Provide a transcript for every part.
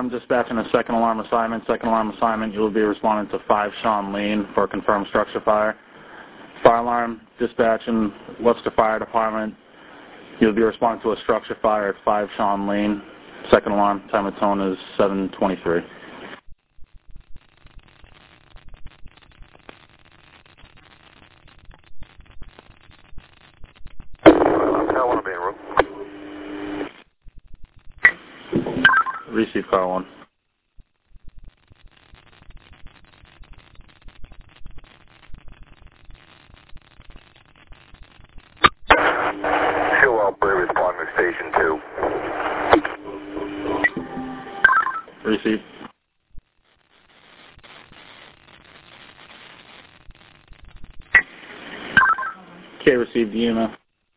alarm dispatching a second alarm assignment. Second alarm assignment, you will be responding to 5 Sean Lane for a confirmed structure fire. Fire alarm dispatching Webster Fire Department, you'll be responding to a structure fire at 5 Sean Lane. Second alarm, time of tone is 7:23. Receive car 1. Responding to station 2. Receive. Okay, received the email.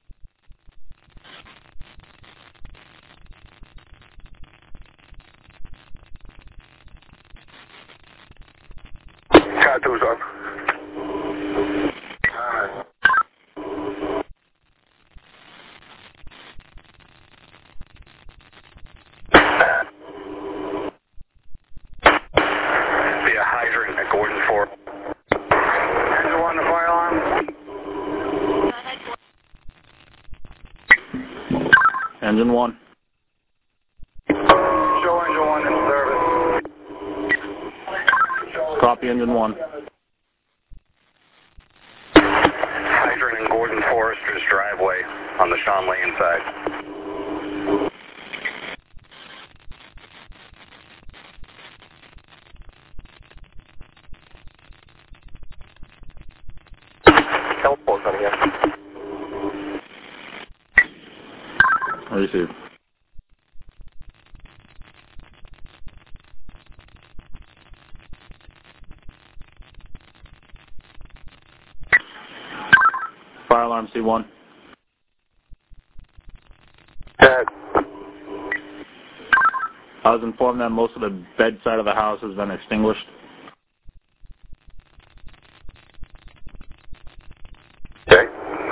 Car 2's on. Hydrant at Gordon 4. Engine 1, the fire alarm. Engine 1. Show engine 1 in service. Copy engine 1. Hydrant in Gordon Forrester's driveway on the Sean Lane side. Telephone coming in. Receive. Fire alarm C1. Dead. I was informed that most of the bed side of the house has been extinguished. Okay.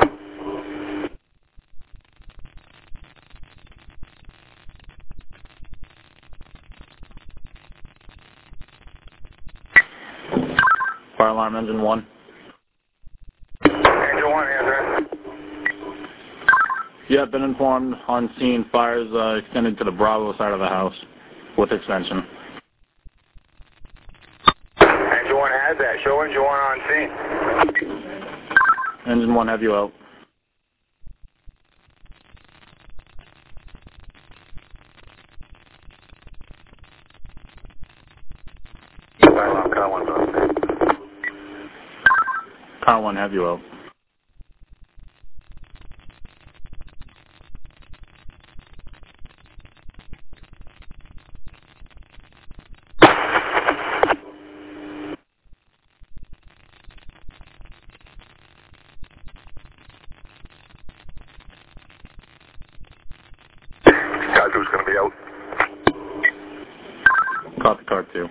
Fire alarm engine 1. Engine 1, answer. Yeah, been informed on scene. Fires extended to the Bravo side of the house with extension. Engine 1 has that. Show engine 1 on scene. Engine 1, have you out. Fire alarm, car 1's on scene. Car 1, have you out. Car 2's going to be out. Copy car 2.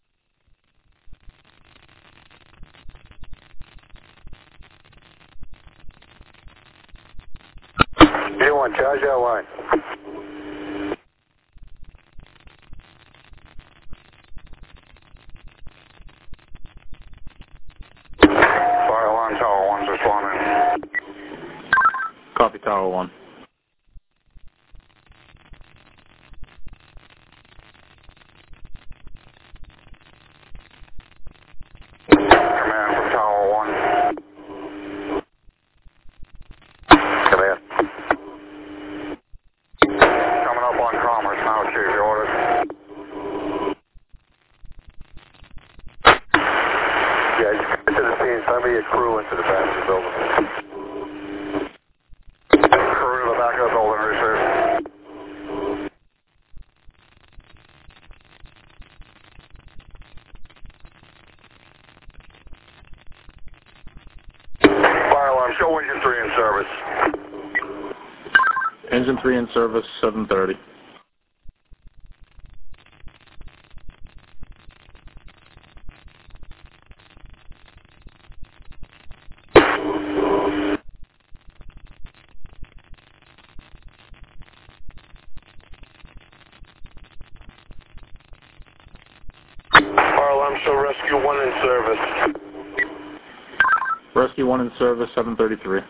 Engine 1, charge that line. Fire alarm, tower 1's responding. Copy tower 1. Command from tower 1. Command. Coming up on Commerce now, Chief, your orders. Yeah, you get to the scene, send me a crew into the back of the building. Crew to the back of the building, receive. Fire alarm, show engine 3 in service. Engine 3 in service, 7:30. show Rescue 1 in service. Rescue 1 in service, 733.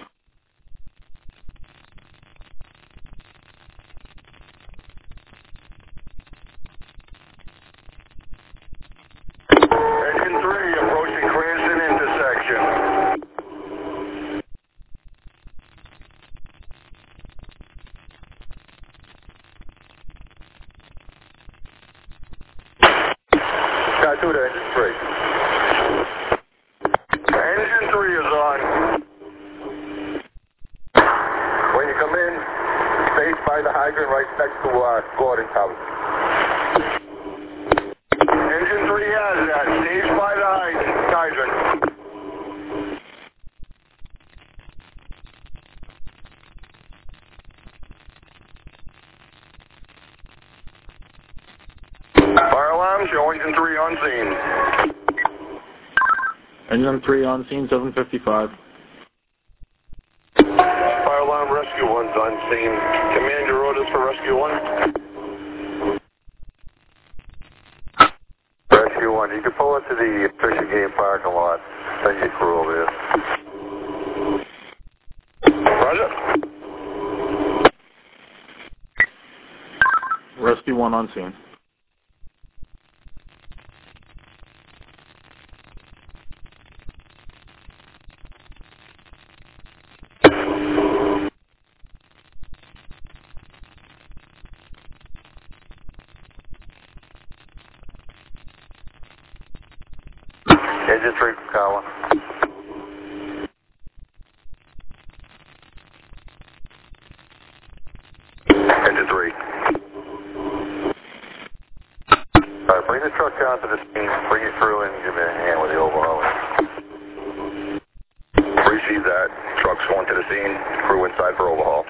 Engine 3 approaching Cranston intersection. Got 2 to engine 3. Engine 3 is on. When you come in, stay by the hydrant right next to Gordon's house. Engine 3 has that. Stays by the hydrant. Fire alarm, show engine 3 on scene. Engine 3 on scene, 755. Fire alarm, Rescue 1's on scene. Command your orders for Rescue 1. Rescue 1, you can pull into the Fisher Game parking lot. Send your crew over here. Roger. Rescue 1 on scene. Engine 3 from Cowan. Engine 3. Alright, bring the truck down to the scene, bring your crew in, give me a hand with the overhauling. Receive that. Truck's going to the scene, crew inside for overhaul.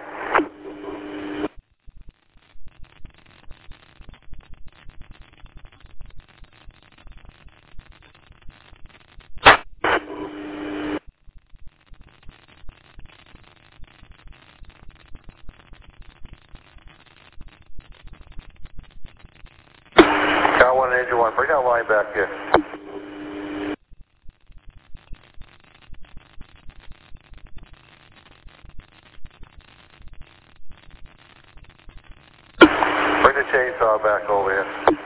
Car 1 and Engine 1, bring that line back here. Bring the chainsaw back over here.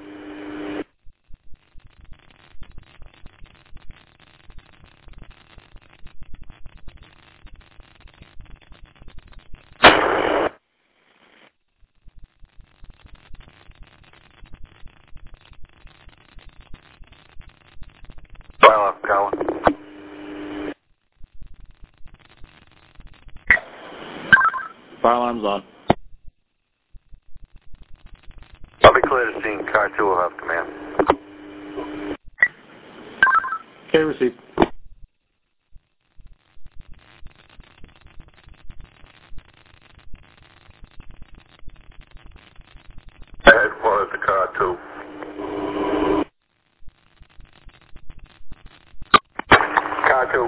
Fire alarm, Cowan. Fire alarm's on. I'll be clear to scene. Car 2 will have command. Okay, received. Headquarters to Car 2. Car 2.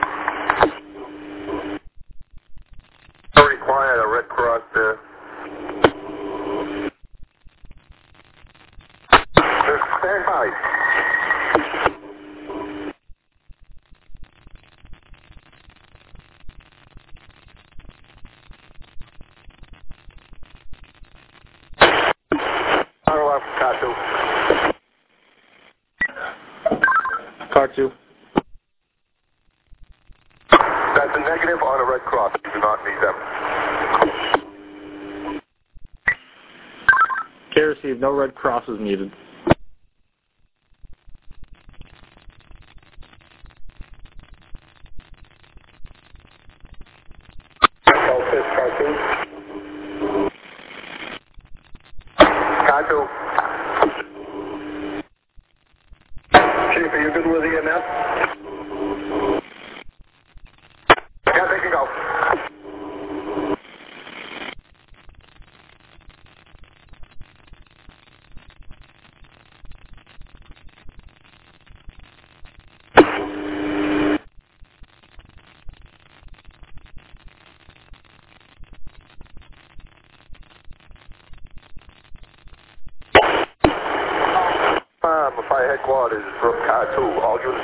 Don't require a Red Cross there. Stand by. Fire alarm for Car 2. Car 2. That's a negative on a Red Cross. You do not need them. Okay, received. No Red Cross is needed. Car 2. Car 2. Chief, are you good with EMS? Yeah, they can go.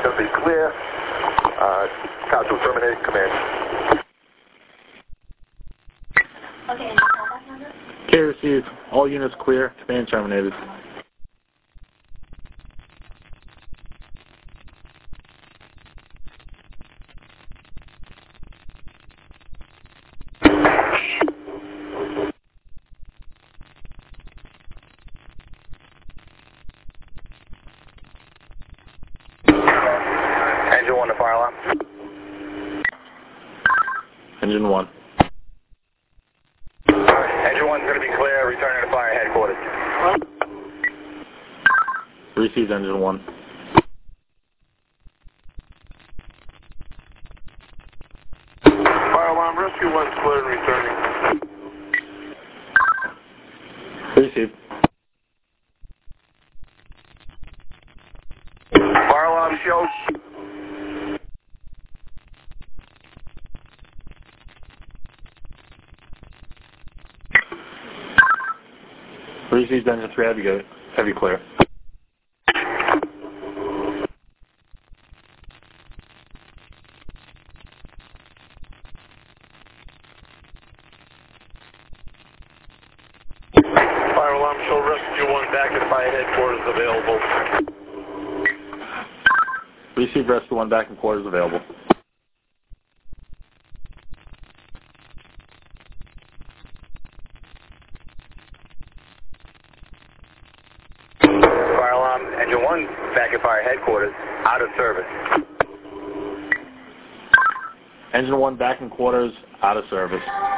going to be clear. Tower 2 terminated, command. Okay, and the callback number? K received. All units clear. Command terminated. Engine 1 to fire alarm. Engine 1. Engine 1's going to be clear. Returning to fire headquarters. Received engine 1. Fire alarm, rescue 1's clear and returning. Received. Fire alarm shows. Received engine 3. Heavy clear. Fire alarm show rescue 1 back at fire headquarters available. Received rescue 1 back in quarters available. Fire alarm. Engine 1 back at fire headquarters. Out of service. Engine 1 back in quarters. Out of service.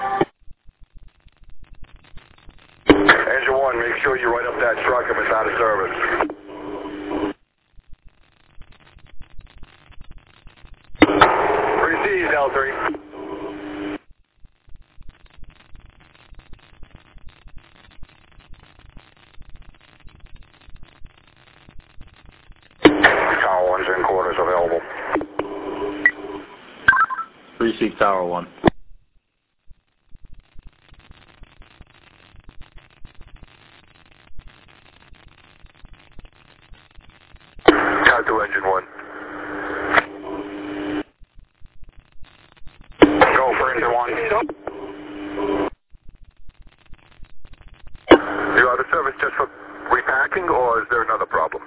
Engine 1, make sure you write up that truck if it's out of service. Received, L3. Tower 1's in quarters available. Received Tower 1. Tower 2, engine 1. Go for engine 1. You out of service just for repacking, or is there another problem?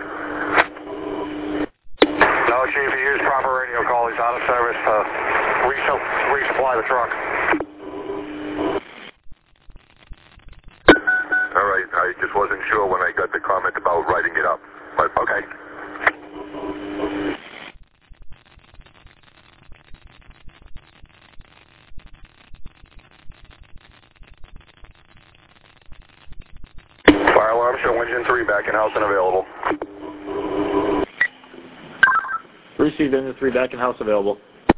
No, Chief, he used proper radio call. He's out of service to resupply the truck. All right, I just wasn't sure when I got the comment about writing it up, but okay. Fire alarm show engine 3 back in house and available. Received engine 3 back in house available.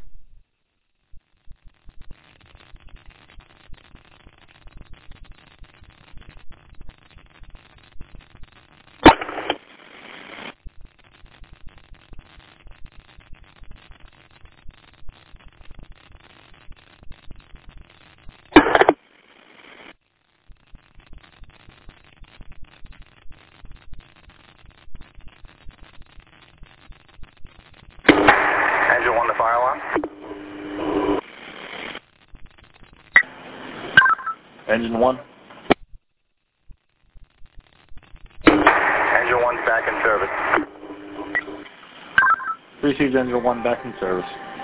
Engine 1 to fire alarm. Engine 1. Engine 1's back in service. Received engine 1 back in service.